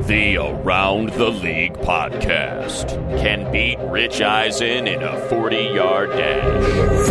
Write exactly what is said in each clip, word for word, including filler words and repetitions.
The Around the League podcast can beat Rich Eisen in a forty-yard dash.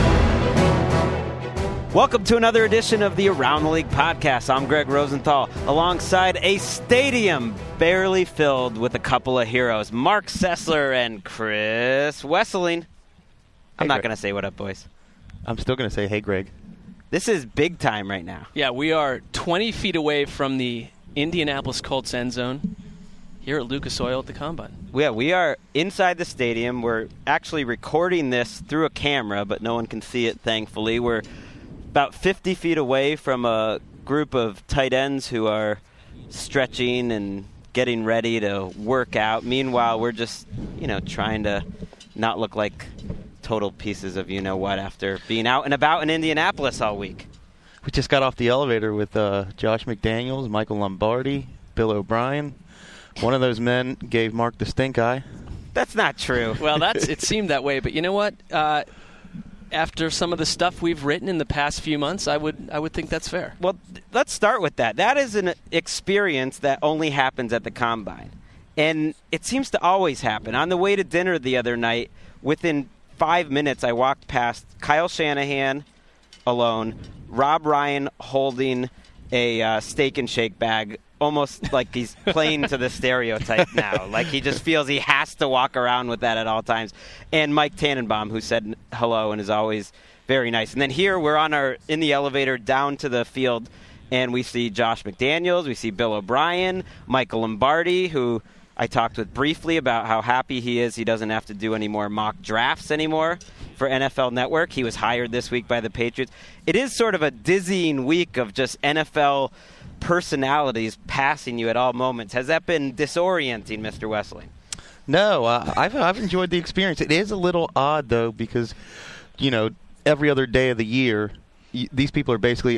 Welcome to another edition of the Around the League podcast. I'm Greg Rosenthal, alongside a stadium barely filled with a couple of heroes, Mark Sessler and Chris Wesseling. I'm Hey, not Greg. going to say what up, boys. I'm still going to say, hey, Greg. This is big time right now. Yeah, we are twenty feet away from the Indianapolis Colts end zone here at Lucas Oil at the Combine. Yeah, we are inside the stadium. We're actually recording this through a camera, but no one can see it, thankfully. We're about fifty feet away from a group of tight ends who are stretching and getting ready to work out. Meanwhile, we're just, you know, trying to not look like total pieces of you-know-what after being out and about in Indianapolis all week. We just got off the elevator with uh, Josh McDaniels, Michael Lombardi, Bill O'Brien. One of those men gave Mark the stink eye. That's not true. Well, that's it seemed that way, but you know what? Uh, after some of the stuff we've written in the past few months, I would I would think that's fair. Well, let's start with that. That is an experience that only happens at the Combine. And it seems to always happen. On the way to dinner the other night, within five minutes, I walked past Kyle Shanahan alone, Rob Ryan holding a uh, steak and shake bag, almost like he's playing to the stereotype now. Like he just feels he has to walk around with that at all times. And Mike Tannenbaum, who said hello and is always very nice. And then here we're on our in the elevator down to the field, and we see Josh McDaniels, we see Bill O'Brien, Michael Lombardi, who I talked with briefly about how happy he is he doesn't have to do any more mock drafts anymore for N F L Network. He was hired this week by the Patriots. It is sort of a dizzying week of just N F L personalities passing you at all moments. Has that been disorienting, Mister Wesseling? No, uh, I've, I've enjoyed the experience. It is a little odd, though, because, you know, every other day of the year, y- these people are basically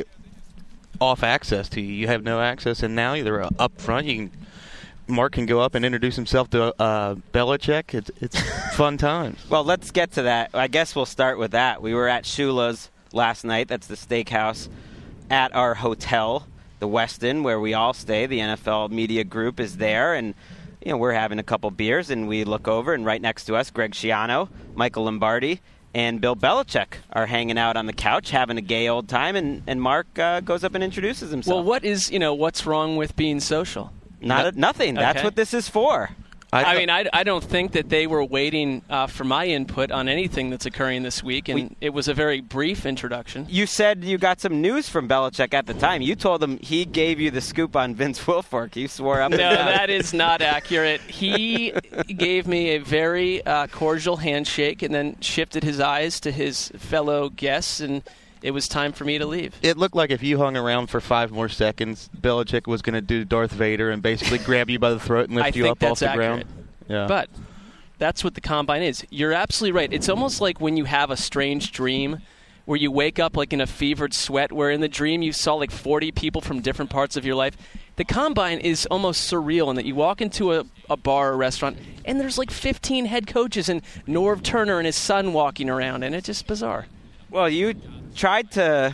off access to you. You have no access, and now they're up front. You can Mark can go up and introduce himself to uh, Belichick. It's, it's fun times. Well, let's get to that. I guess we'll start with that. We were at Shula's last night. That's the steakhouse at our hotel, the Westin, where we all stay. The N F L media group is there, and you know we're having a couple beers, and we look over, and right next to us, Greg Schiano, Michael Lombardi, and Bill Belichick are hanging out on the couch, having a gay old time, and, and Mark uh, goes up and introduces himself. Well, what is, you know, what's wrong with being social? Not a, nothing. That's Okay. what this is for. I, I mean, I, I don't think that they were waiting uh, for my input on anything that's occurring this week, and We- it was a very brief introduction. You said you got some news from Belichick at the time. You told him he gave you the scoop on Vince Wilfork. You swore up No, and down. that is not accurate. He gave me a very uh, cordial handshake and then shifted his eyes to his fellow guests, and it was time for me to leave. It looked like if you hung around for five more seconds, Belichick was going to do Darth Vader and basically grab you by the throat and lift I you think up that's off the accurate. ground. Yeah. But that's what the Combine is. You're absolutely right. It's almost like when you have a strange dream where you wake up like in a fevered sweat, where in the dream you saw like forty people from different parts of your life. The Combine is almost surreal in that you walk into a, a bar or a restaurant and there's like fifteen head coaches and Norv Turner and his son walking around, and it's just bizarre. Well, you tried to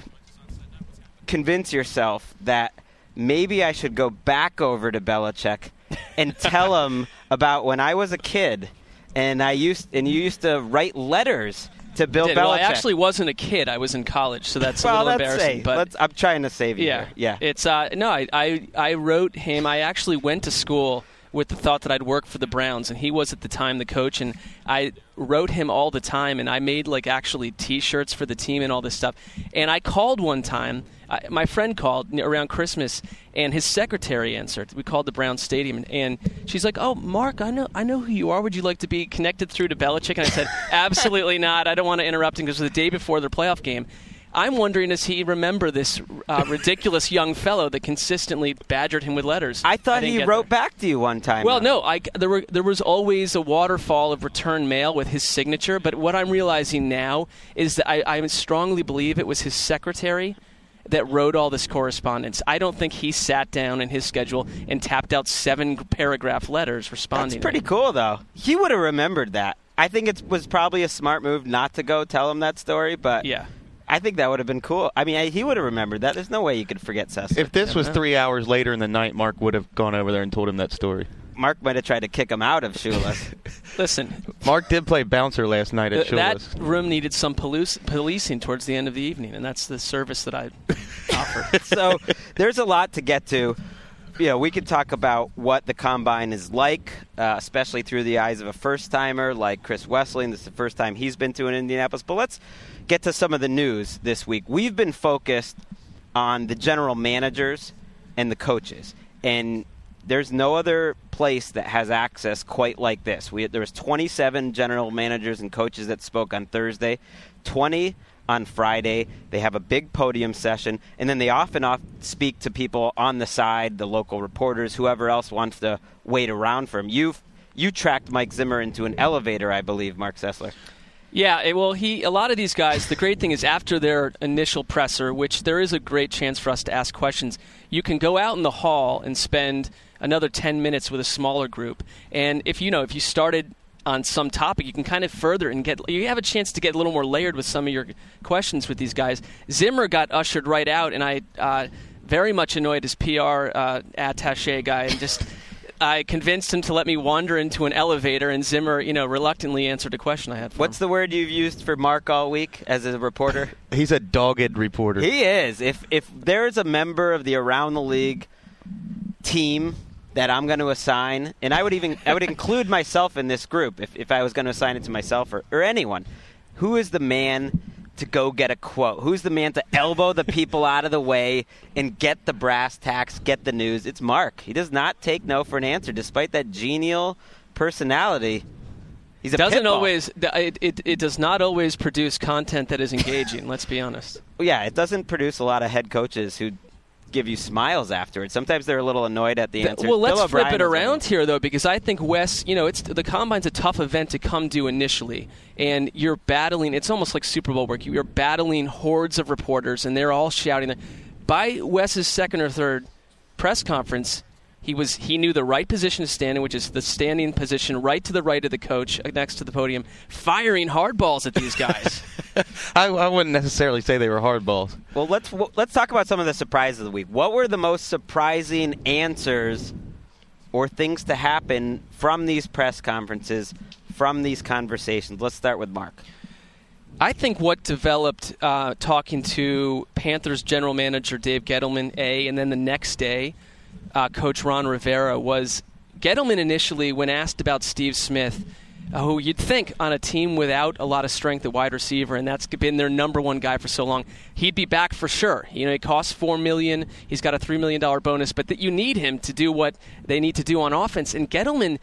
convince yourself that maybe I should go back over to Belichick and tell him about when I was a kid, and I used and you used to write letters to Bill Did. Belichick. Well, I actually wasn't a kid. I was in college, so that's well, a little let's embarrassing. say, but let's, I'm trying to save you. Yeah, here. yeah. It's uh, no, I, I I wrote him. I actually went to school with the thought that I'd work for the Browns, and he was at the time the coach, and I wrote him all the time, and I made like actually T-shirts for the team and all this stuff. And I called one time. I, my friend called around Christmas, and his secretary answered. We called the Browns Stadium, and, and she's like, "Oh, Mark, I know, I know who you are. Would you like to be connected through to Belichick?" And I said, "Absolutely not. I don't want to interrupt him because it was the day before their playoff game." I'm wondering, does he remember this uh, ridiculous young fellow that consistently badgered him with letters? I thought didn't he get wrote there. back to you one time. Well, though. no, I, there, were, there was always a waterfall of return mail with his signature, but what I'm realizing now is that I, I strongly believe it was his secretary that wrote all this correspondence. I don't think he sat down in his schedule and tapped out seven paragraph letters responding. That's pretty to cool, though. He would have remembered that. I think it was probably a smart move not to go tell him that story, but Yeah. I I think that would have been cool. I mean, I, he would have remembered that. There's no way you could forget Sessler. If this was three hours later in the night, Mark would have gone over there and told him that story. Mark might have tried to kick him out of Shula's. Listen, Mark did play bouncer last night at th- that Shula's. room needed some police- policing towards the end of the evening, and that's the service that I offer. So there's a lot to get to. You know, we could talk about what the Combine is like, uh, especially through the eyes of a first-timer like Chris Wesseling. This is the first time he's been to an Indianapolis. But let's get to some of the news this week. We've been focused on the general managers and the coaches. And there's no other place that has access quite like this. We, there was twenty-seven general managers and coaches that spoke on Thursday, twenty on Friday. They have a big podium session, and then they often off speak to people on the side, the local reporters, whoever else wants to wait around for him. You've you tracked Mike Zimmer into an elevator, I believe, Mark Sessler. Yeah, it, well, he a lot of these guys, the great thing is after their initial presser, which there is a great chance for us to ask questions, you can go out in the hall and spend another ten minutes with a smaller group. And if you know, if you started on some topic, you can kind of further and get you have a chance to get a little more layered with some of your questions with these guys. Zimmer got ushered right out, and I uh, very much annoyed his P R uh, attaché guy, and just I convinced him to let me wander into an elevator, and Zimmer, you know, reluctantly answered a question I had for What's him. the word you've used for Mark all week as a reporter? He's a dogged reporter. He is. If if there's a member of the Around the League team that I'm going to assign, and I would even I would include myself in this group if, if I was going to assign it to myself or, or anyone, who is the man to go get a quote? Who's the man to elbow the people out of the way and get the brass tacks, get the news? It's Mark. He does not take no for an answer, despite that genial personality. He's a doesn't pit bull. always it, it it does not always produce content that is engaging. Let's be honest. Yeah, it doesn't produce a lot of head coaches who give you smiles afterwards. Sometimes they're a little annoyed at the answer. Well, let's Bill flip O'Brien it was around like, here, though, because I think Wes, you know, it's the Combine's a tough event to come to initially, and you're battling. It's almost like Super Bowl work. You're battling hordes of reporters, and they're all shouting. By Wes's second or third press conference, he was he knew the right position to stand in, which is the standing position right to the right of the coach, next to the podium, firing hard balls at these guys. I, I wouldn't necessarily say they were hard balls. Well, let's let's talk about some of the surprises of the week. What were the most surprising answers or things to happen from these press conferences, from these conversations? Let's start with Mark. I think what developed uh, talking to Panthers general manager Dave Gettleman, A, and then the next day, uh, Coach Ron Rivera, was Gettleman initially, when asked about Steve Smith, who you'd think on a team without a lot of strength at wide receiver, and that's been their number one guy for so long, he'd be back for sure. You know, he costs four million dollars. He's got a three million dollars bonus, but that you need him to do what they need to do on offense. And Gettleman,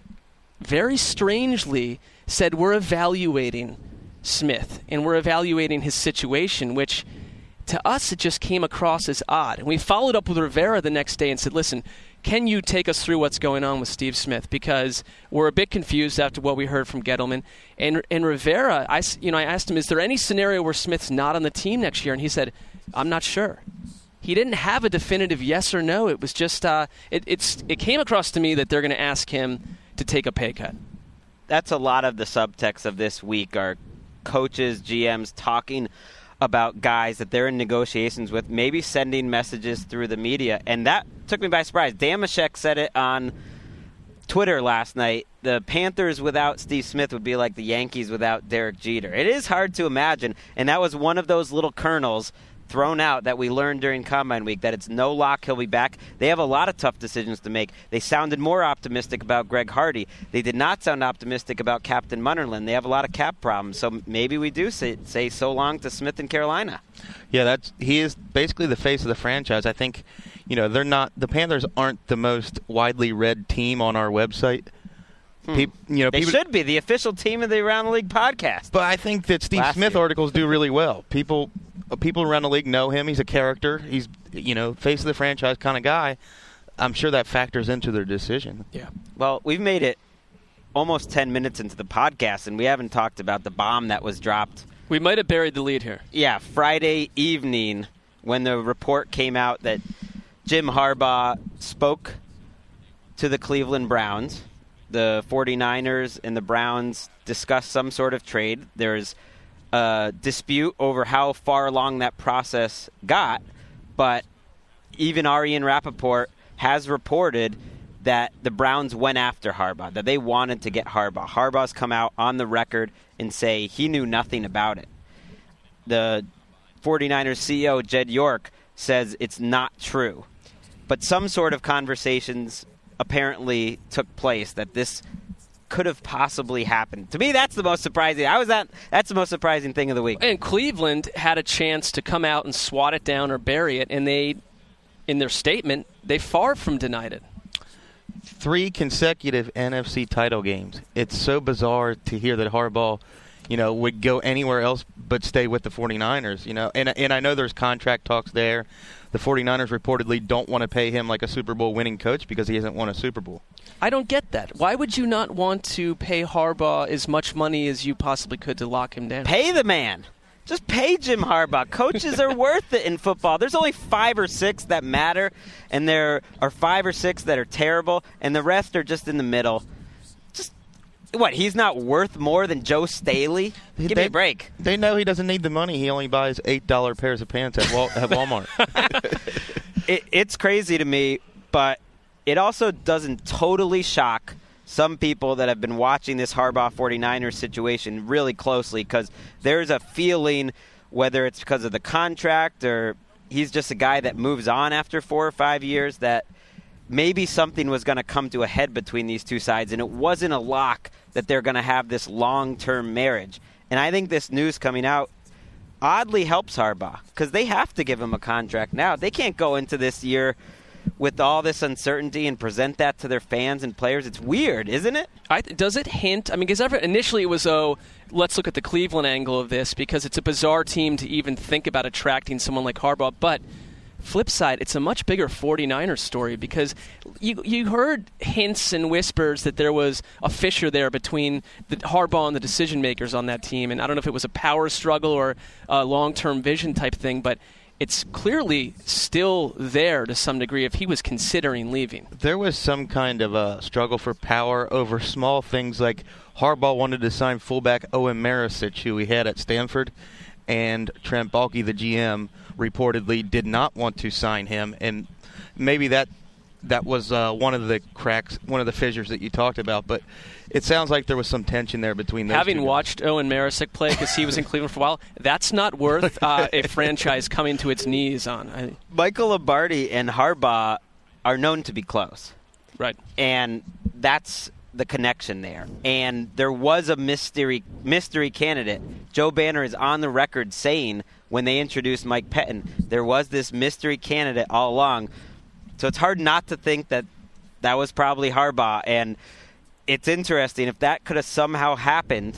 very strangely, said, we're evaluating Smith, and we're evaluating his situation, which to us it just came across as odd. And we followed up with Rivera the next day and said, listen, can you take us through what's going on with Steve Smith? Because we're a bit confused after what we heard from Gettleman. And and Rivera, I, you know, I asked him, is there any scenario where Smith's not on the team next year? And he said, I'm not sure. He didn't have a definitive yes or no. It was just, uh, it, it's, it came across to me that they're going to ask him to take a pay cut. That's a lot of the subtext of this week are coaches, G Ms talking about guys that they're in negotiations with, maybe sending messages through the media. And that took me by surprise. Damashek said it on Twitter last night. The Panthers without Steve Smith would be like the Yankees without Derek Jeter. It is hard to imagine. And that was one of those little kernels thrown out that we learned during Combine Week, that it's no lock he'll be back. They have a lot of tough decisions to make. They sounded more optimistic about Greg Hardy. They did not sound optimistic about Captain Munnerlyn. They have a lot of cap problems, so maybe we do say, say so long to Smith in Carolina. Yeah, that's he is basically the face of the franchise. I think, you know, they're not the Panthers aren't the most widely read team on our website. Hmm. Pe- you know, they people, should be the official team of the Around the League podcast. But I think that Steve Last Smith year. articles do really well. People people around the league know him. He's a character. He's, you know, face of the franchise kind of guy. I'm sure that factors into their decision. Yeah. Well, we've made it almost ten minutes into the podcast, and we haven't talked about the bomb that was dropped. We might have buried the lead here. Yeah, Friday evening when the report came out that Jim Harbaugh spoke to the Cleveland Browns. The 49ers and the Browns discussed some sort of trade. There's a dispute over how far along that process got, but even our Ian Rappaport has reported that the Browns went after Harbaugh, that they wanted to get Harbaugh. Harbaugh's come out on the record and say he knew nothing about it. The 49ers C E O, Jed York, says it's not true. But some sort of conversations apparently took place that this could have possibly happened. To me, that's the most surprising. I was at, that's the most surprising thing of the week. And Cleveland had a chance to come out and swat it down or bury it, and they, in their statement, they far from denied it. Three consecutive N F C title games. It's so bizarre to hear that Harbaugh, you know, would go anywhere else but stay with the 49ers, you know. And and I know there's contract talks there. The 49ers reportedly don't want to pay him like a Super Bowl winning coach because he hasn't won a Super Bowl. I don't get that. Why would you not want to pay Harbaugh as much money as you possibly could to lock him down? Pay the man. Just pay Jim Harbaugh. Coaches are worth it in football. There's only five or six that matter, and there are five or six that are terrible, and the rest are just in the middle. Just what? He's not worth more than Joe Staley? Give they, me a break. They know he doesn't need the money. He only buys eight dollar pairs of pants at, Wal- at Walmart. it, it's crazy to me, but it also doesn't totally shock some people that have been watching this Harbaugh 49ers situation really closely, because there's a feeling, whether it's because of the contract or he's just a guy that moves on after four or five years, that maybe something was going to come to a head between these two sides, and it wasn't a lock that they're going to have this long-term marriage. And I think this news coming out oddly helps Harbaugh, because they have to give him a contract now. They can't go into this year with all this uncertainty and present that to their fans and players. It's weird, isn't it? I, does it hint? I mean, because initially it was, oh, let's look at the Cleveland angle of this, because it's a bizarre team to even think about attracting someone like Harbaugh. But flip side, it's a much bigger 49ers story, because you you heard hints and whispers that there was a fissure there between the Harbaugh and the decision makers on that team. And I don't know if it was a power struggle or a long-term vision type thing, but it's clearly still there to some degree if he was considering leaving. There was some kind of a struggle for power over small things, like Harbaugh wanted to sign fullback Owen Maricic, who he had at Stanford, and Trent Baalke, the G M, reportedly did not want to sign him. And maybe that that was uh, one of the cracks, one of the fissures that you talked about. But it sounds like there was some tension there between those Having two watched Owen Maricic play, because he was in Cleveland for a while, that's not worth uh, a franchise coming to its knees on. I, Michael Lombardi and Harbaugh are known to be close. Right. And that's the connection there. And there was a mystery mystery candidate. Joe Banner is on the record saying when they introduced Mike Pettin, there was this mystery candidate all along. So it's hard not to think that that was probably Harbaugh. And it's interesting. If that could have somehow happened,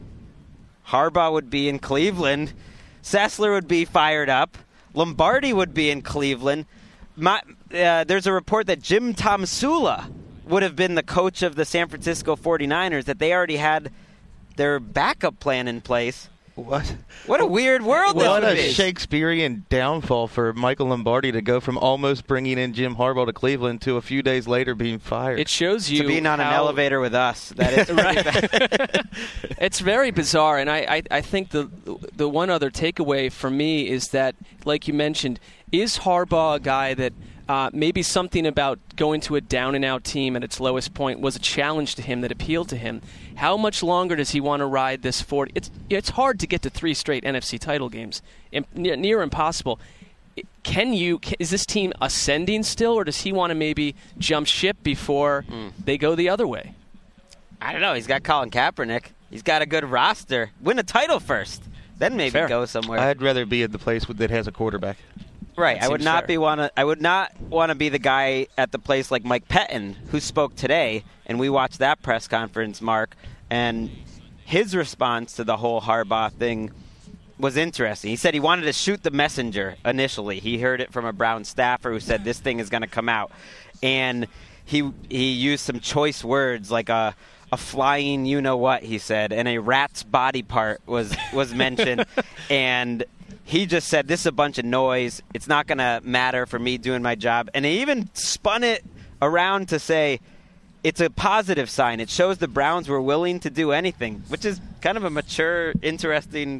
Harbaugh would be in Cleveland. Sessler would be fired up. Lombardi would be in Cleveland. My, uh, there's a report that Jim Tomsula would have been the coach of the San Francisco 49ers, that they already had their backup plan in place. What? What a weird world What this a would be. Shakespearean downfall for Michael Lombardi to go from almost bringing in Jim Harbaugh to Cleveland to a few days later being fired. It shows you to being on how, an elevator with us. That is right. It's very bizarre, and I, I, I think the the one other takeaway for me is that, like you mentioned, is Harbaugh a guy that uh, maybe something about going to a down-and-out team at its lowest point was a challenge to him that appealed to him? How much longer does he want to ride this forward? It's it's hard to get to three straight N F C title games, near, near impossible. Can you? Can, is this team ascending still, or does he want to maybe jump ship before mm. they go the other way? I don't know. He's got Colin Kaepernick. He's got a good roster. Win a title first, then maybe Fair. go somewhere. I'd rather be at the place that has a quarterback. Right. That I would seems not fair. be want to. I would not want to be the guy at the place like Mike Pettin, who spoke today, and we watched that press conference, Mark, and his response to the whole Harbaugh thing was interesting. He said he wanted to shoot the messenger initially. He heard it from a Brown staffer who said this thing is going to come out, and he he used some choice words like a a flying you know what, he said, and a rat's body part was was mentioned, and he just said, this is a bunch of noise. It's not going to matter for me doing my job. And he even spun it around to say it's a positive sign. It shows the Browns were willing to do anything, which is kind of a mature, interesting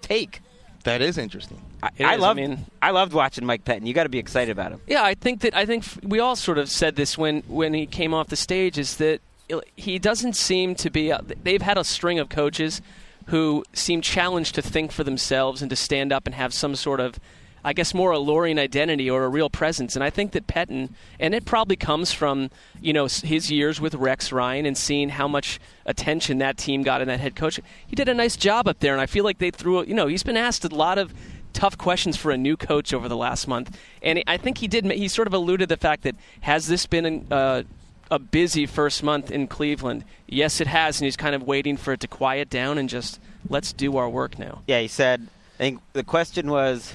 take. That is interesting. I, It I is, loved I mean- I loved watching Mike Pettin. You got to be excited about him. Yeah, I think that I think f- we all sort of said this when, when he came off the stage is that he doesn't seem to be. They've had a string of coaches who seem challenged to think for themselves and to stand up and have some sort of, I guess, more alluring identity or a real presence. And I think that Pettin, and it probably comes from, you know, his years with Rex Ryan and seeing how much attention that team got in that head coach. He did a nice job up there, and I feel like they threw, you know, he's been asked a lot of tough questions for a new coach over the last month. And I think he did, he sort of alluded to the fact that, has this been uh, a busy first month in Cleveland? Yes, it has, and he's kind of waiting for it to quiet down and just, let's do our work now. Yeah, he said, I think the question was,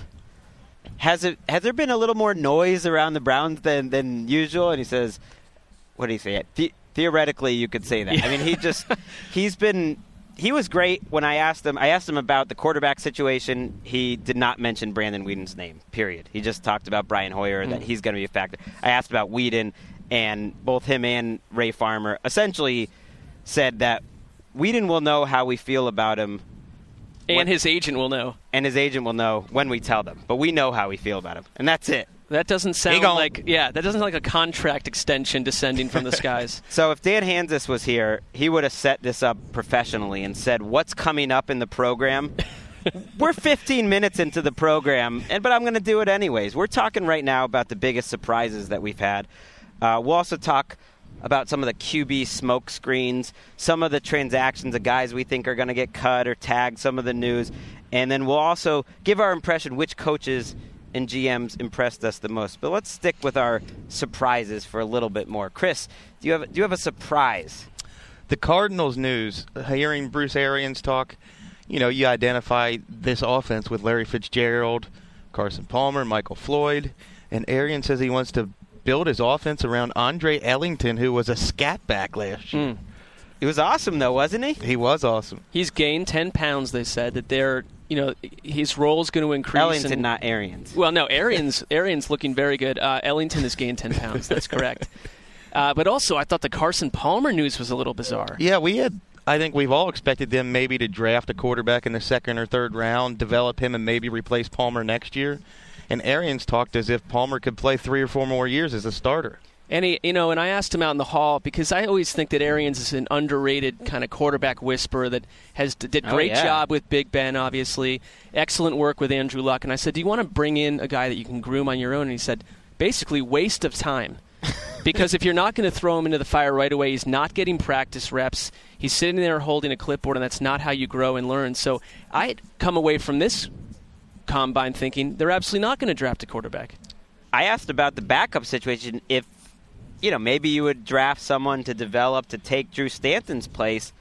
Has it has there been a little more noise around the Browns than, than usual? And he says, what did he say? The- theoretically, you could say that. Yeah. I mean, he just he's been he was great when I asked him. I asked him about the quarterback situation. He did not mention Brandon Whedon's name. Period. He just talked about Brian Hoyer, Mm. that he's going to be a factor. I asked about Whedon, and both him and Ray Farmer essentially said that Whedon will know how we feel about him. And When- his agent will know. And his agent will know when we tell them. But we know how we feel about him. And that's it. That doesn't sound gon- like, yeah, that doesn't sound like a contract extension descending from the skies. So if Dan Hansis was here, he would have set this up professionally and said, what's coming up in the program? We're fifteen minutes into the program, and but I'm going to do it anyways. We're talking right now about the biggest surprises that we've had. Uh, we'll also talk about some of the Q B smoke screens, some of the transactions of guys we think are going to get cut or tagged, some of the news. And then we'll also give our impression which coaches and G Ms impressed us the most. But let's stick with our surprises for a little bit more. Chris, do you have do you have a surprise? The Cardinals news, hearing Bruce Arians talk, you know, you identify this offense with Larry Fitzgerald, Carson Palmer, Michael Floyd, and Arians says he wants to build his offense around Andre Ellington, who was a scat back last year. Mm. It was awesome, though, wasn't he? He was awesome. He's gained ten pounds, they said, that they're, you know, his role is going to increase. Ellington, and, not Arians. Well, no, Arians, Arians looking very good. Uh, Ellington has gained ten pounds. That's correct. Uh, but also, I thought the Carson Palmer news was a little bizarre. Yeah, we had. I think we've all expected them maybe to draft a quarterback in the second or third round, develop him, and maybe replace Palmer next year. And Arians talked as if Palmer could play three or four more years as a starter. And he, you know, and I asked him out in the hall because I always think that Arians is an underrated kind of quarterback whisperer that has did Oh, great yeah. job with Big Ben, obviously, excellent work with Andrew Luck. And I said, do you want to bring in a guy that you can groom on your own? And he said, basically, waste of time. Because if you're not going to throw him into the fire right away, he's not getting practice reps. He's sitting there holding a clipboard, and that's not how you grow and learn. So I'd come away from this combine thinking they're absolutely not going to draft a quarterback. I asked about the backup situation. If, you know, maybe you would draft someone to develop to take Drew Stanton's place.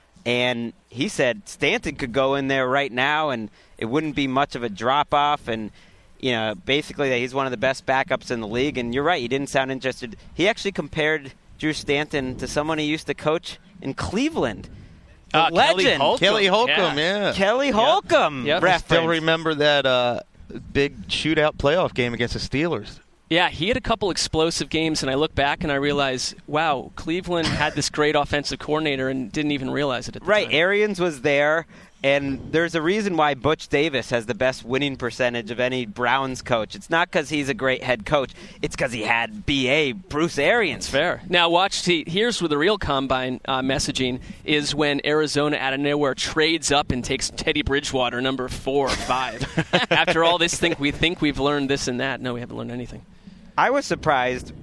And he said Stanton could go in there right now, and it wouldn't be much of a drop-off. And, you know, basically that he's one of the best backups in the league. And you're right, he didn't sound interested. He actually compared Drew Stanton to someone he used to coach in Cleveland. The Uh, Kelly legend. Holcomb. Kelly Holcomb, Yeah. yeah. Kelly Holcomb. Yep. I reference. still remember that uh, big shootout playoff game against the Steelers. Yeah, he had a couple explosive games, and I look back and I realize, wow, Cleveland had this great offensive coordinator and didn't even realize it at the Right, time. Arians was there, and there's a reason why Butch Davis has the best winning percentage of any Browns coach. It's not because he's a great head coach. It's because he had B A Bruce Arians. Fair. Now, watch. See, here's where the real combine uh, messaging is when Arizona out of nowhere trades up and takes Teddy Bridgewater, number four or five. After all this, think we think we've learned this and that. No, we haven't learned anything. I was surprised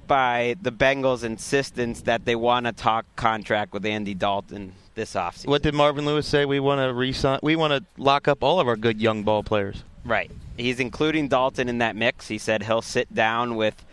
by the Bengals' insistence that they want to talk contract with Andy Dalton this offseason. What did Marvin Lewis say? We want to re-sign. We want to lock up all of our good young ball players. Right. He's including Dalton in that mix. He said he'll sit down with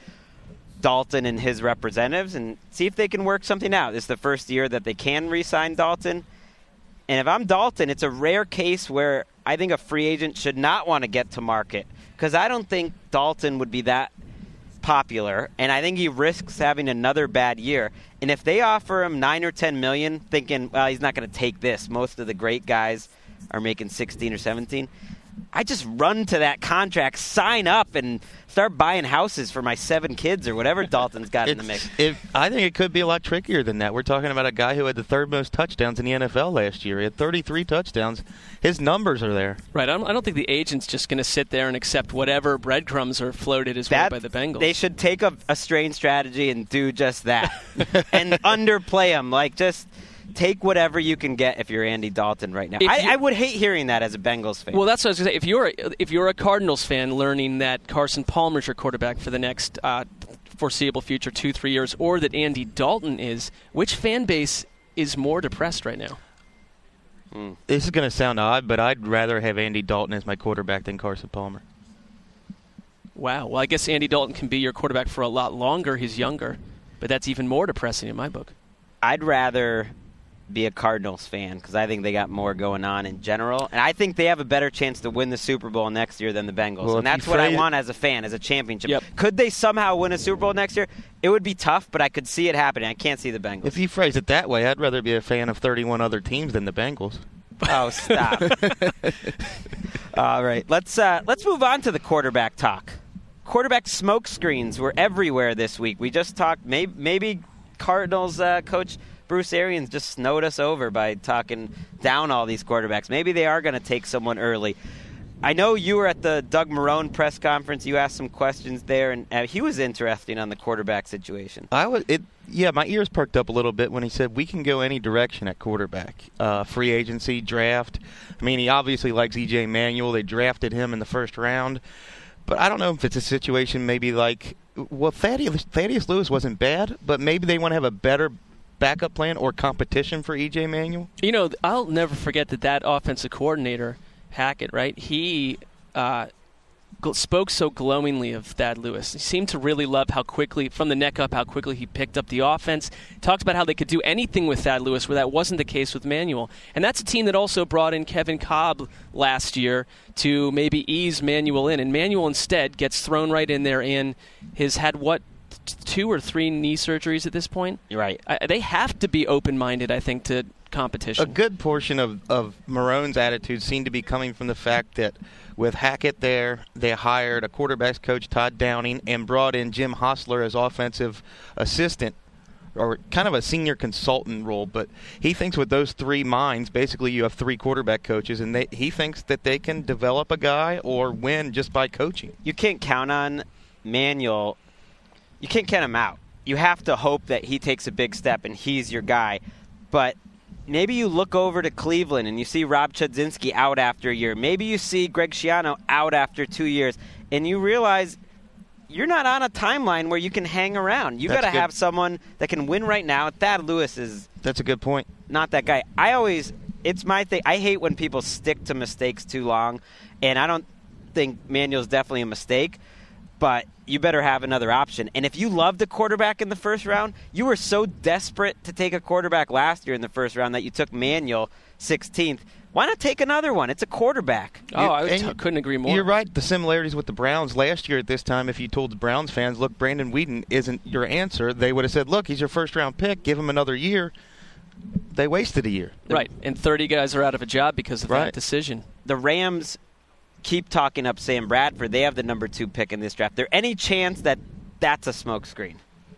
Dalton and his representatives and see if they can work something out. This is the first year that they can re-sign Dalton. And if I'm Dalton, it's a rare case where I think a free agent should not want to get to market because I don't think Dalton would be that popular, and I think he risks having another bad year. And if they offer him nine or ten million, thinking, well, he's not going to take this. Most of the great guys are making sixteen or seventeen. I just run to that contract, sign up, and start buying houses for my seven kids or whatever Dalton's got in the mix. If, I think it could be a lot trickier than that. We're talking about a guy who had the third most touchdowns in the N F L last year. He had thirty-three touchdowns. His numbers are there. Right. I don't, I don't think the agent's just going to sit there and accept whatever breadcrumbs are floated his That, way by the Bengals. They should take a, a strange strategy and do just that and underplay him. Like, just take whatever you can get if you're Andy Dalton right now. I, I would hate hearing that as a Bengals fan. Well, that's what I was going to say. If you're, a, if you're a Cardinals fan learning that Carson Palmer's your quarterback for the next uh, foreseeable future two, three years, or that Andy Dalton is, which fan base is more depressed right now? Mm. This is going to sound odd, but I'd rather have Andy Dalton as my quarterback than Carson Palmer. Wow. Well, I guess Andy Dalton can be your quarterback for a lot longer. He's younger. But that's even more depressing in my book. I'd rather be a Cardinals fan because I think they got more going on in general. And I think they have a better chance to win the Super Bowl next year than the Bengals. Well, and that's what I want as a fan, as a championship. Yep. Could they somehow win a Super Bowl next year? It would be tough, but I could see it happening. I can't see the Bengals. If you phrase it that way, I'd rather be a fan of thirty-one other teams than the Bengals. Oh, stop. All right. Let's, uh, let's move on to the quarterback talk. Quarterback smoke screens were everywhere this week. We just talked, maybe, maybe Cardinals uh, coach Bruce Arians just snowed us over by talking down all these quarterbacks. Maybe they are going to take someone early. I know you were at the Doug Marrone press conference. You asked some questions there, and uh, he was interesting on the quarterback situation. I was, it, yeah, my ears perked up a little bit when he said we can go any direction at quarterback. Uh, free agency, draft. I mean, he obviously likes E J Manuel. They drafted him in the first round. But I don't know if it's a situation maybe like, well, Thaddeus, Thaddeus Lewis wasn't bad, but maybe they want to have a better backup plan or competition for E J Manuel? You know, I'll never forget that that offensive coordinator, Hackett, right, he uh, gl- spoke so glowingly of Thad Lewis. He seemed to really love how quickly, from the neck up, how quickly he picked up the offense. Talked about how they could do anything with Thad Lewis where that wasn't the case with Manuel. And that's a team that also brought in Kevin Cobb last year to maybe ease Manuel in. And Manuel instead gets thrown right in there and has had what, two or three knee surgeries at this point? You're right. I, they have to be open-minded, I think, to competition. A good portion of, of Marrone's attitude seemed to be coming from the fact that with Hackett there, they hired a quarterbacks coach, Todd Downing, and brought in Jim Hostler as offensive assistant, or kind of a senior consultant role. But he thinks with those three minds, basically you have three quarterback coaches, and they, he thinks that they can develop a guy or win just by coaching. You can't count on Manuel. You can't count him out. You have to hope that he takes a big step and he's your guy. But maybe you look over to Cleveland and you see Rob Chudzinski out after a year. Maybe you see Greg Schiano out after two years. And you realize you're not on a timeline where you can hang around. You got to have someone that can win right now. Thad Lewis is That's a good point. Not that guy. I always, it's my thing. I hate when people stick to mistakes too long. And I don't think Manuel's definitely a mistake. But you better have another option. And if you loved a quarterback in the first round, you were so desperate to take a quarterback last year in the first round that you took Manuel sixteenth. Why not take another one? It's a quarterback. Oh, I t- couldn't agree more. You're right. The similarities with the Browns last year at this time, if you told the Browns fans, look, Brandon Weeden isn't your answer, they would have said, look, he's your first-round pick. Give him another year. They wasted a year. Right, and thirty guys are out of a job because of right. that decision. The Rams keep talking up Sam Bradford. They have the number two pick in this draft. There any chance that that's a smokescreen?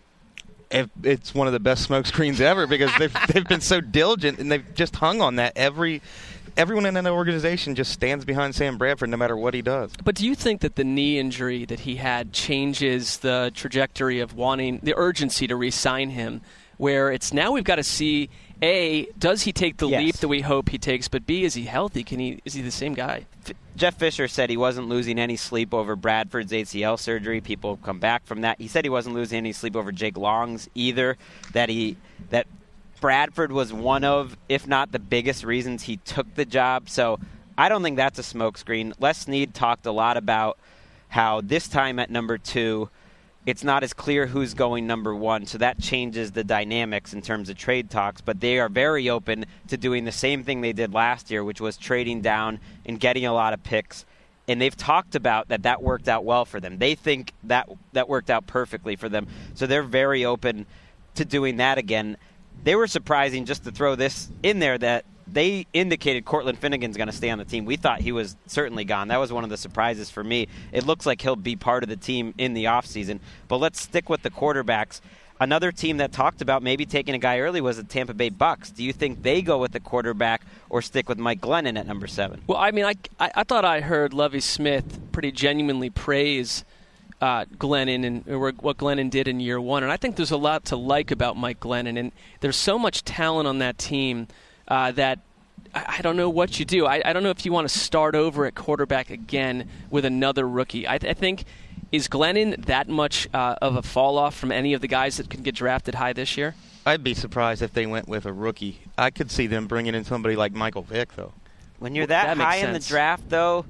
If it's one of the best smokescreens ever because they've they've been so diligent and they've just hung on that. Every everyone in an organization just stands behind Sam Bradford no matter what he does. But do you think that the knee injury that he had changes the trajectory of wanting the urgency to re-sign him? Where it's now we've got to see, A, does he take the yes. leap that we hope he takes, but B, is he healthy? Can he? Is he the same guy? F- Jeff Fisher said he wasn't losing any sleep over Bradford's A C L surgery. People have come back from that. He said he wasn't losing any sleep over Jake Long's either. That he that Bradford was one of, if not the biggest reasons he took the job. So I don't think that's a smokescreen. Les Snead talked a lot about how this time at number two, it's not as clear who's going number one, so that changes the dynamics in terms of trade talks. But they are very open to doing the same thing they did last year, which was trading down and getting a lot of picks. And they've talked about that that worked out well for them. They think that that worked out perfectly for them. So they're very open to doing that again. They were surprising, just to throw this in there, that they indicated Cortland Finnegan's going to stay on the team. We thought he was certainly gone. That was one of the surprises for me. It looks like he'll be part of the team in the offseason. But let's stick with the quarterbacks. Another team that talked about maybe taking a guy early was the Tampa Bay Bucks. Do you think they go with the quarterback or stick with Mike Glennon at number seven? Well, I mean, I, I, I thought I heard Lovie Smith pretty genuinely praise uh, Glennon and or what Glennon did in year one. And I think there's a lot to like about Mike Glennon. And there's so much talent on that team uh, that I, I don't know what you do. I, I don't know if you want to start over at quarterback again with another rookie. I, I think... Is Glennon that much uh, of a fall-off from any of the guys that can get drafted high this year? I'd be surprised if they went with a rookie. I could see them bringing in somebody like Michael Vick, though. When you're that, that high in the draft, though,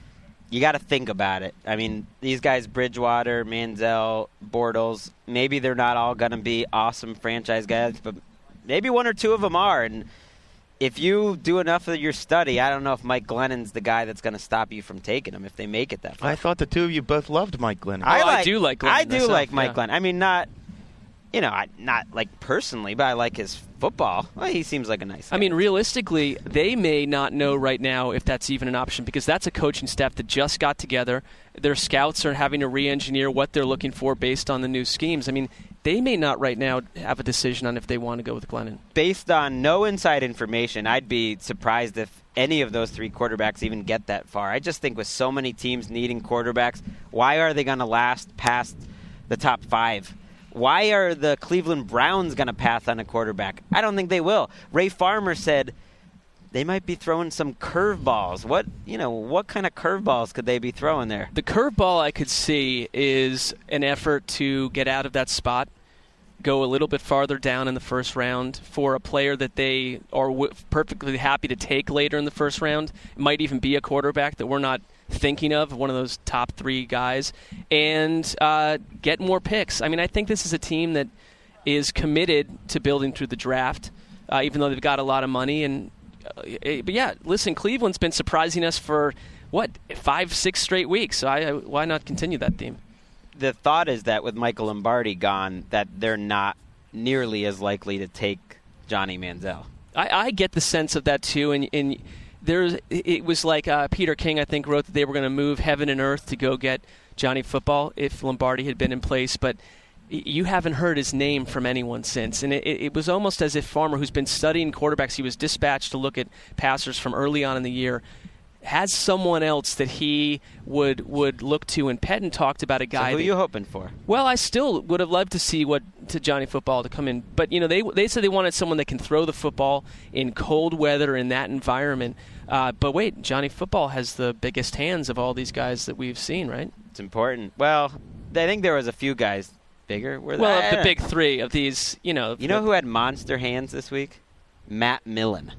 you got to think about it. I mean, these guys, Bridgewater, Manziel, Bortles, maybe they're not all going to be awesome franchise guys, but maybe one or two of them are. And if you do enough of your study, I don't know if Mike Glennon's the guy that's going to stop you from taking him if they make it that far. I thought the two of you both loved Mike Glennon. I, I, like, I do like Glennon. I do myself, like Mike yeah. Glennon. I mean, not, you know, I, not like personally, but I like his football. Well, he seems like a nice guy. I mean, realistically, they may not know right now if that's even an option because that's a coaching staff that just got together. Their scouts are having to re-engineer what they're looking for based on the new schemes. I mean, they may not right now have a decision on if they want to go with Glennon. Based on no inside information, I'd be surprised if any of those three quarterbacks even get that far. I just think with so many teams needing quarterbacks, why are they going to last past the top five? Why are the Cleveland Browns going to pass on a quarterback? I don't think they will. Ray Farmer said they might be throwing some curveballs. What, you know, what kind of curveballs could they be throwing there? The curveball I could see is an effort to get out of that spot, go a little bit farther down in the first round for a player that they are w- perfectly happy to take later in the first round. It might even be a quarterback that we're not thinking of, one of those top three guys, and uh, get more picks. I mean, I think this is a team that is committed to building through the draft, uh, even though they've got a lot of money. And uh, but yeah, listen, Cleveland's been surprising us for what five, six straight weeks. So I, I, why not continue that theme? The thought is that with Michael Lombardi gone, that they're not nearly as likely to take Johnny Manziel. I, I get the sense of that too, and, and there's it was like uh, Peter King, I think, wrote that they were going to move heaven and earth to go get Johnny Football if Lombardi had been in place, but you haven't heard his name from anyone since. And it, it was almost as if Farmer, who's been studying quarterbacks, he was dispatched to look at passers from early on in the year, has someone else that he would would look to. And Pettin talked about a guy. So who that, are you hoping for? Well, I still would have loved to see what to Johnny Football to come in, but you know they they said they wanted someone that can throw the football in cold weather in that environment. Uh, but wait, Johnny Football has the biggest hands of all these guys that we've seen, right? It's important. Well, I think there was a few guys bigger. Were Well, there? of the big three of these, you know. You know who had monster hands this week? Matt Millen.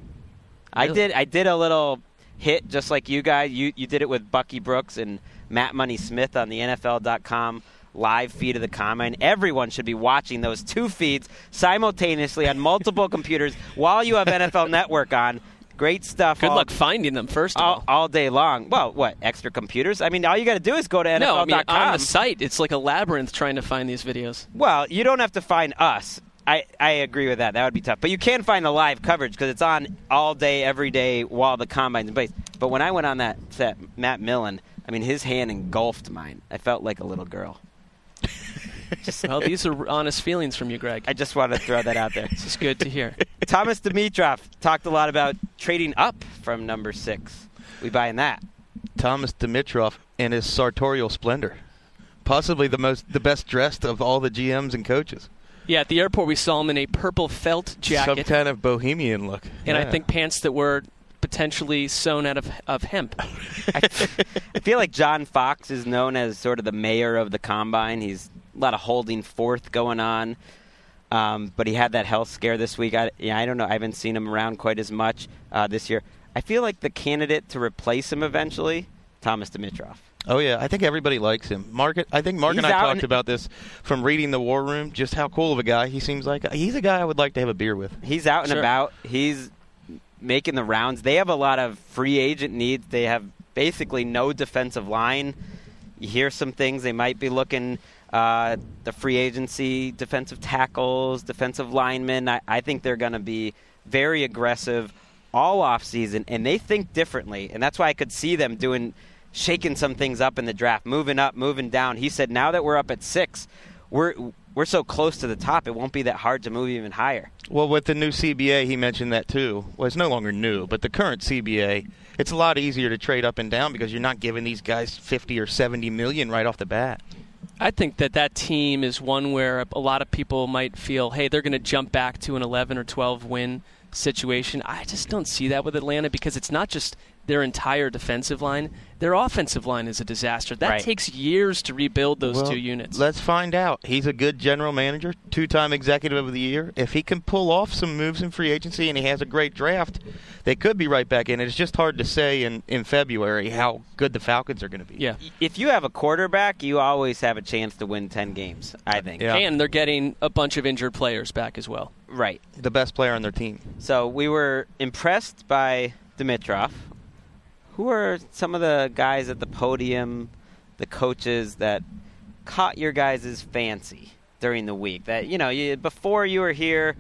I Really? did. I did a little hit just like you guys. You you did it with Bucky Brooks and Matt Money Smith on the N F L dot com live feed of the Combine. Everyone should be watching those two feeds simultaneously on multiple computers while you have N F L Network on. Great stuff. Good all, luck finding them, first of all, all. all day long. Well, what, extra computers? I mean, all you got to do is go to N F L dot com. No, I mean, on the site, it's like a labyrinth trying to find these videos. Well, you don't have to find us. I, I agree with that. That would be tough. But you can find the live coverage because it's on all day, every day while the Combine's in place. But when I went on that set, Matt Millen, I mean, his hand engulfed mine. I felt like a little girl. Just, well, these are honest feelings from you, Greg. I just wanted to throw that out there. This is good to hear. Thomas Dimitroff talked a lot about trading up from number six. We buying that. Thomas Dimitroff in his sartorial splendor. Possibly the most, the best dressed of all the G Ms and coaches. Yeah, at the airport we saw him in a purple felt jacket. Some kind of bohemian look. And yeah. I think pants that were potentially sewn out of, of hemp. I, I feel like John Fox is known as sort of the mayor of the Combine. He's a lot of holding forth going on. Um, but he had that health scare this week. I, yeah, I don't know. I haven't seen him around quite as much uh, this year. I feel like the candidate to replace him eventually, Thomas Dimitroff. Oh, yeah. I think everybody likes him. Mark, I think Mark He's and I out talked in- about this from reading The War Room, just how cool of a guy he seems like. He's a guy I would like to have a beer with. He's out and Sure. about. He's making the rounds. They have a lot of free agent needs. They have basically no defensive line. You hear some things. They might be looking uh, the free agency, defensive tackles, defensive linemen. I, I think they're going to be very aggressive all off season, and they think differently. And that's why I could see them doing, shaking some things up in the draft, moving up, moving down. He said, now that we're up at six, we're we're so close to the top, it won't be that hard to move even higher. Well, with the new C B A, he mentioned that too. Well, it's no longer new, but the current C B A, it's a lot easier to trade up and down because you're not giving these guys fifty or seventy million right off the bat. I think that that team is one where a lot of people might feel, hey, they're going to jump back to an eleven or twelve win situation. I just don't see that with Atlanta because it's not just their entire defensive line. Their offensive line is a disaster. That right. takes years to rebuild those well, two units. Let's find out. He's a good general manager, two-time executive of the year. If he can pull off some moves in free agency and he has a great draft, they could be right back in. It's just hard to say in, in February how good the Falcons are going to be. Yeah. If you have a quarterback, you always have a chance to win ten games, I think. Yeah. And they're getting a bunch of injured players back as well. Right. The best player on their team. So we were impressed by Dimitrov. Who are some of the guys at the podium, the coaches that caught your guys' fancy during the week? That, you know, you, before you were here,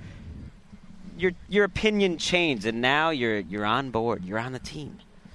your your opinion changed, and now you're you're on board. You're on the team.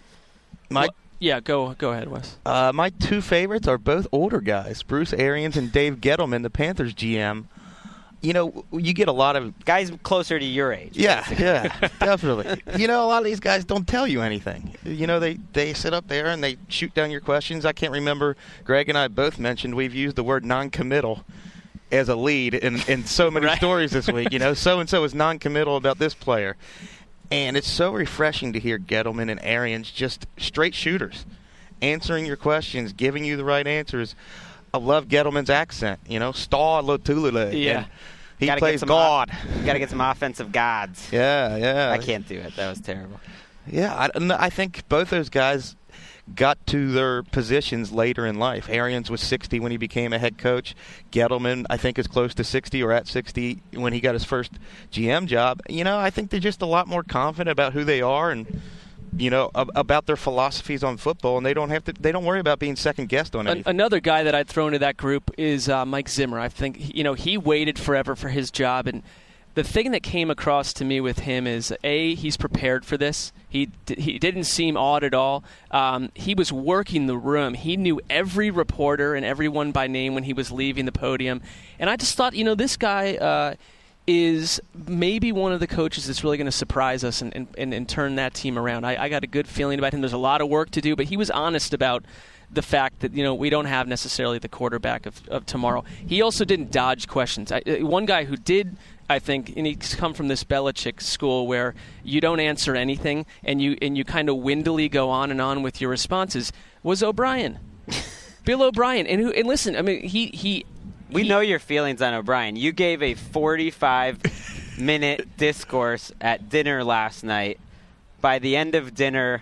My Well, yeah, go go ahead, Wes. uh, my two favorites are both older guys, Bruce Arians and Dave Gettleman, the Panthers G M. You know, you get a lot of Guys closer to your age. Yeah, yeah, definitely. You know, a lot of these guys don't tell you anything. You know, they, they sit up there and they shoot down your questions. I can't remember, Greg and I both mentioned we've used the word non-committal as a lead in, in so many Right. stories this week. You know, so-and-so is non-committal about this player. And it's so refreshing to hear Gettleman and Arians just straight shooters, answering your questions, giving you the right answers. I love Gettleman's accent, you know, Star Lotulele. Yeah. And he Gotta get plays some God. You got to get some offensive gods. Yeah, yeah. I can't do it. That was terrible. Yeah, I, no, I think both those guys got to their positions later in life. Arians was sixty when he became a head coach. Gettleman, I think, is close to sixty or at sixty when he got his first G M job. You know, I think they're just a lot more confident about who they are and, you know, ab- about their philosophies on football, and they don't have to. They don't worry about being second guessed on anything. An- another guy that I'd throw into that group is uh, Mike Zimmer. I think you know he waited forever for his job, and the thing that came across to me with him is a he's prepared for this. He d- he didn't seem odd at all. Um, he was working the room. He knew every reporter and everyone by name when he was leaving the podium, and I just thought, you know, this guy. Uh, is maybe one of the coaches that's really going to surprise us and, and, and, and turn that team around. I, I got a good feeling about him. There's a lot of work to do, but he was honest about the fact that, you know, we don't have necessarily the quarterback of, of tomorrow. He also didn't dodge questions. I, one guy who did, I think, and he's come from this Belichick school where you don't answer anything and you and you kind of windily go on and on with your responses, was O'Brien. Bill O'Brien. And, who, and listen, I mean, he... he We he, know your feelings on O'Brien. You gave a forty-five minute discourse at dinner last night. By the end of dinner,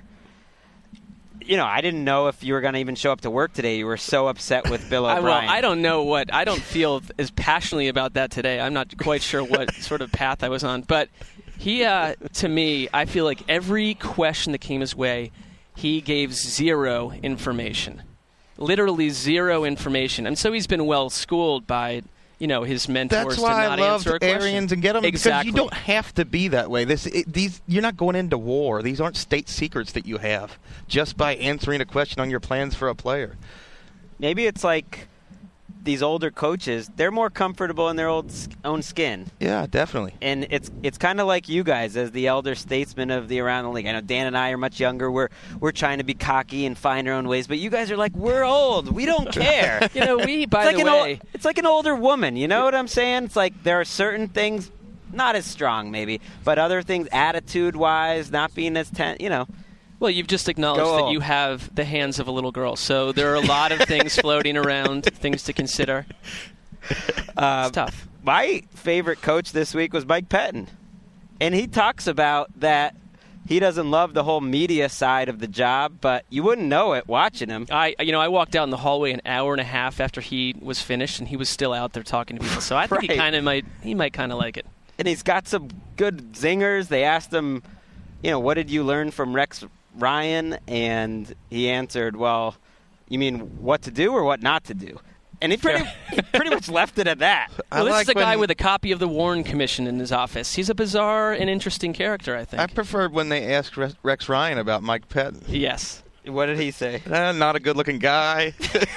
you know, I didn't know if you were going to even show up to work today. You were so upset with Bill I, O'Brien. well, I don't know what. I don't feel as passionately about that today. I'm not quite sure what sort of path I was on. But he, uh, to me, I feel like every question that came his way, he gave zero information. Literally zero information. And so he's been well schooled by, you know, his mentors That's to why not I loved answer a question. Arians and Gettleman Exactly. because you don't have to be that way. This, it, these, you're not going into war. These aren't state secrets that you have just by answering a question on your plans for a player. Maybe it's like these older coaches, they're more comfortable in their old own skin. Yeah, definitely. And it's it's kind of like you guys as the elder statesmen of the Around the League. I know Dan and I are much younger. We're we're trying to be cocky and find our own ways. But you guys are like, we're old. We don't care. You know, we, by it's like the an way... Old, it's like an older woman. You know what I'm saying? It's like there are certain things, not as strong maybe, but other things attitude-wise, not being as ten, you know. Well, you've just acknowledged Go that on. you have the hands of a little girl. So there are a lot of things floating around, things to consider. Uh, It's tough. My favorite coach this week was Mike Pettin. And he talks about that he doesn't love the whole media side of the job, but you wouldn't know it watching him. I, you know, I walked out in the hallway an hour and a half after he was finished, and he was still out there talking to people. So I think he Right. kind of might, he might kind of like it. And he's got some good zingers. They asked him, you know, what did you learn from Rex Ryan? And he answered, well, you mean what to do or what not to do? And he pretty, he pretty much left it at that. Well, this like is a guy when- with a copy of the Warren Commission in his office. He's a bizarre and interesting character, I think. I preferred when they asked Rex- Rex Ryan about Mike Pettin. yes. What did he say? Uh, not a good-looking guy.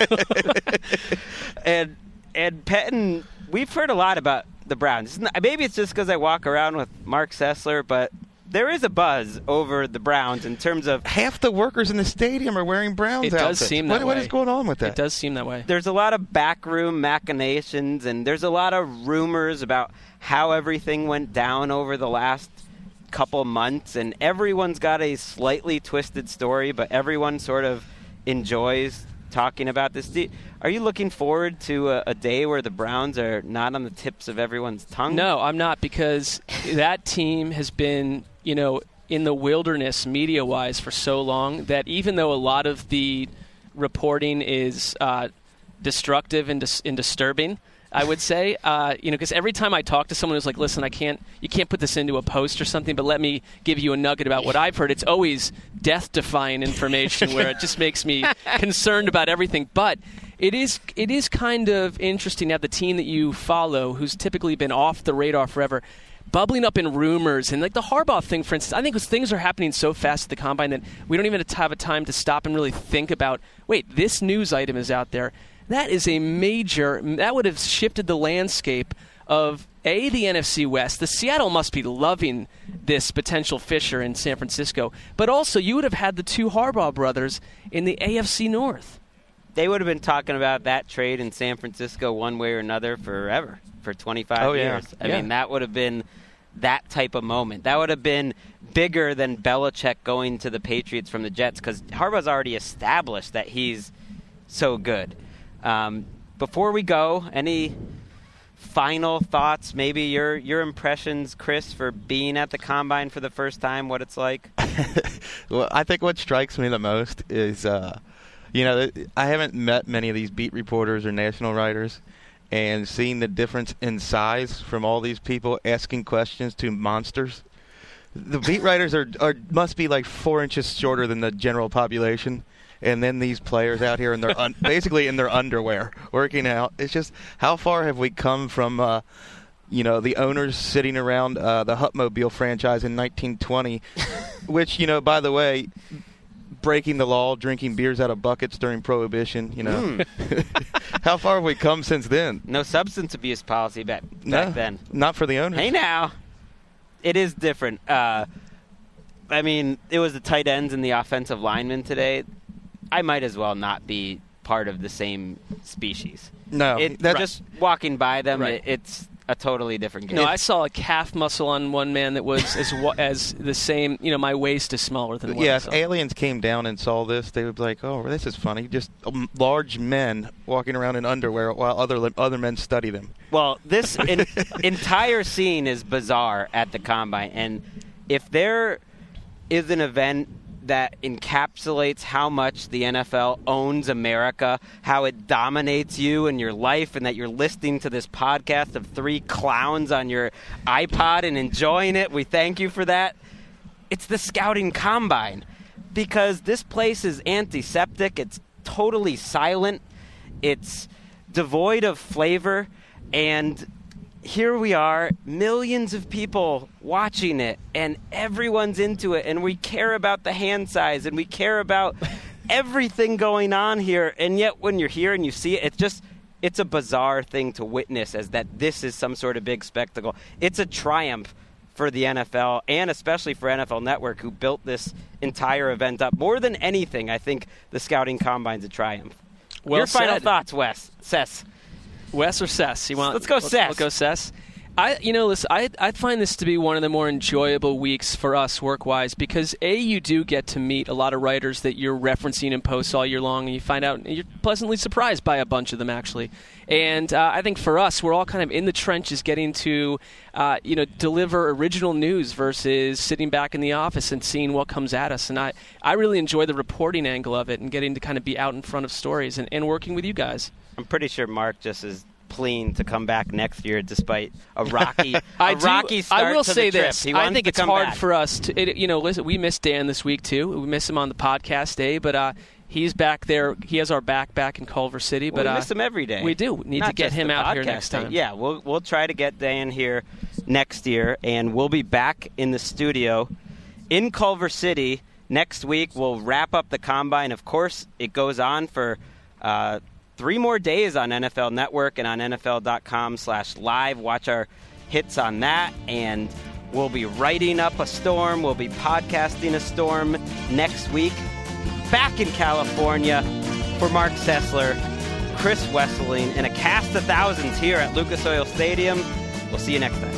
and and Pettin, we've heard a lot about the Browns. It's not- maybe it's just because I walk around with Mark Sessler, but there is a buzz over the Browns in terms of Half the workers in the stadium are wearing Browns It does outfits. seem what, that What way. is going on with that? It does seem that way. there's a lot of backroom machinations, and there's a lot of rumors about how everything went down over the last couple months, and everyone's got a slightly twisted story, but everyone sort of enjoys talking about this. Do- Are you looking forward to a, a day where the Browns are not on the tips of everyone's tongue? No, I'm not, because that team has been, you know, in the wilderness media-wise for so long that even though a lot of the reporting is uh, destructive and, dis- and disturbing, I would say, uh, you know, because every time I talk to someone who's like, listen, I can't, you can't put this into a post or something, but let me give you a nugget about what I've heard. It's always death-defying information where it just makes me concerned about everything. But it is, it is kind of interesting to have the team that you follow, who's typically been off the radar forever, bubbling up in rumors. And like the Harbaugh thing, for instance, I think things are happening so fast at the Combine that we don't even have a time to stop and really think about, wait, this news item is out there. That is a major, that would have shifted the landscape of, A, the N F C West. The Seattle must be loving this potential Fisher in San Francisco. But also, you would have had the two Harbaugh brothers in the A F C North. They would have been talking about that trade in San Francisco one way or another forever, for twenty-five Oh, yeah. years. I Yeah. mean, that would have been that type of moment. That would have been bigger than Belichick going to the Patriots from the Jets, because Harbaugh's already established that he's so good. Um, before we go, any final thoughts, maybe your your impressions, Chris, for being at the Combine for the first time, what it's like? Well, I think what strikes me the most is, uh, you know, I haven't met many of these beat reporters or national writers, and seeing the difference in size from all these people asking questions to monsters. The beat writers are, are must be like four inches shorter than the general population. And then these players out here in their un- basically in their underwear working out. It's just, how far have we come from, uh, you know, the owners sitting around uh, the Hutmobile franchise in nineteen twenty, which, you know, by the way, breaking the law, drinking beers out of buckets during Prohibition. You know, Mm. how far have we come since then? No substance abuse policy back, back No, then. not for the owners. Hey now, it is different. Uh, I mean, it was the tight ends and the offensive linemen today. I might as well not be part of the same species. No, It, that's just walking by them, Right. it, it's a totally different game. No, I saw a calf muscle on one man that was as wa- as the same. You know, my waist is smaller than. What I Yeah, if saw. aliens came down and saw this, they would be like, "Oh, this is funny." Just um, large men walking around in underwear while other other men study them. Well, this in, entire scene is bizarre at the Combine, and if there is an event that encapsulates how much the N F L owns America, how it dominates you and your life, and that you're listening to this podcast of three clowns on your iPod and enjoying it, we thank you for that. It's the Scouting Combine, because this place is antiseptic. It's totally silent. It's devoid of flavor, and here we are, millions of people watching it, and everyone's into it, and we care about the hand size, and we care about everything going on here, and yet when you're here and you see it, it's just, it's a bizarre thing to witness, as that this is some sort of big spectacle. It's a triumph for the N F L, and especially for N F L Network, who built this entire event up. More than anything, I think the Scouting Combine's a triumph. Well Your final said. thoughts, Wes. Sess. Wes or Sess? You want? Let's go let's, Sess. Let's go Sess. I, you know, listen, I, I find this to be one of the more enjoyable weeks for us work-wise because, A, you do get to meet a lot of writers that you're referencing in posts all year long, and you find out you're pleasantly surprised by a bunch of them, actually. And uh, I think for us, we're all kind of in the trenches getting to, uh, you know, deliver original news versus sitting back in the office and seeing what comes at us. And I, I really enjoy the reporting angle of it and getting to kind of be out in front of stories and, and working with you guys. I'm pretty sure Mark just is pleased to come back next year despite a rocky, a I do, rocky start I will to say the trip. this. He I wants think to it's come hard back. for us to, it, you know, listen, we missed Dan this week too. We miss him on the podcast day, but uh, He's back there. He has our back back in Culver City. Well, but we uh, miss him every day. We do. We need Not to get just him the out here podcast next thing. time. Yeah, we'll we'll try to get Dan here next year, and we'll be back in the studio in Culver City next week. We'll wrap up the Combine. Of course, it goes on for uh, three more days on N F L Network and on N F L dot com slash live. Watch our hits on that, and we'll be writing up a storm. We'll be podcasting a storm next week. Back in California for Mark Sessler, Chris Wesseling, and a cast of thousands here at Lucas Oil Stadium. We'll see you next time.